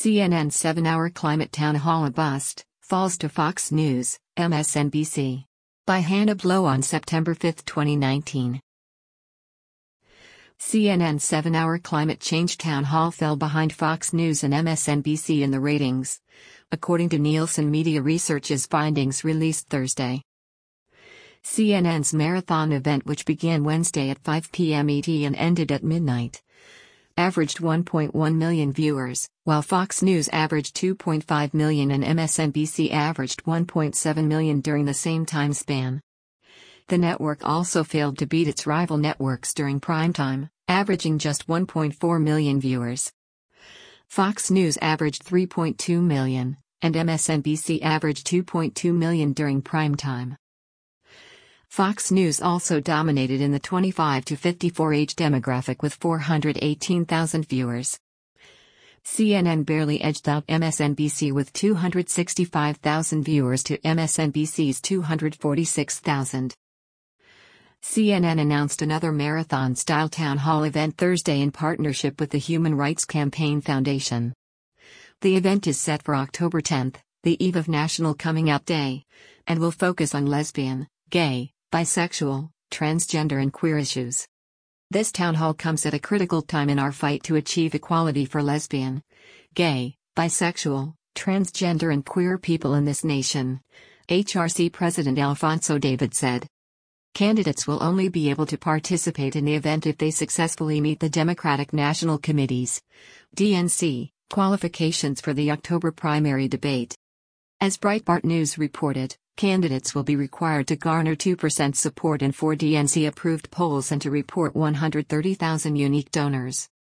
CNN 7-hour climate town hall: a bust, falls to Fox News, MSNBC. By Hannah Blow on September 5, 2019. CNN 7-hour climate change town hall fell behind Fox News and MSNBC in the ratings, according to Nielsen Media Research's findings released Thursday. CNN's marathon event, which began Wednesday at 5 p.m. ET and ended at midnight, averaged 1.1 million viewers, while Fox News averaged 2.5 million and MSNBC averaged 1.7 million during the same time span. The network also failed to beat its rival networks during primetime, averaging just 1.4 million viewers. Fox News averaged 3.2 million, and MSNBC averaged 2.2 million during primetime. Fox News also dominated in the 25 to 54 age demographic with 418,000 viewers. CNN barely edged out MSNBC with 265,000 viewers to MSNBC's 246,000. CNN announced another marathon-style town hall event Thursday in partnership with the Human Rights Campaign Foundation. The event is set for October 10, the eve of National Coming Out Day, and will focus on lesbian, gay, bisexual, transgender and queer issues. This town hall comes at a critical time in our fight to achieve equality for lesbian, gay, bisexual, transgender and queer people in this nation, HRC President Alfonso David said. Candidates will only be able to participate in the event if they successfully meet the Democratic National Committee's DNC qualifications for the October primary debate. As Breitbart News reported, candidates will be required to garner 2% support in 4 DNC-approved polls and to report 130,000 unique donors.